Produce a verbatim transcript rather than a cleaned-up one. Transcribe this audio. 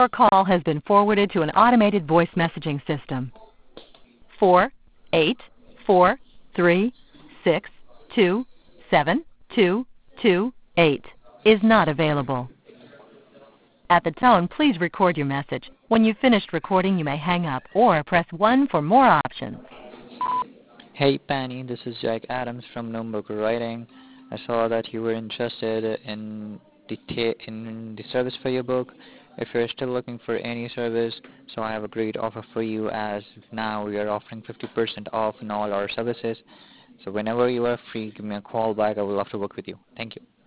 Your call has been forwarded to an automated voice messaging system. Four eight four three six two seven two two eight is not available. At the tone, please record your message. When you've finished recording, you may hang up or press one for more options. Hey Penny, this is Jack Adams from Nürnberger Writing. I saw that you were interested in the ta- in the service for your book. If you're still looking for any service, so I have a great offer for you, as now we are offering fifty percent off in all our services. So whenever you are free, give me a call back. I would love to work with you. Thank you.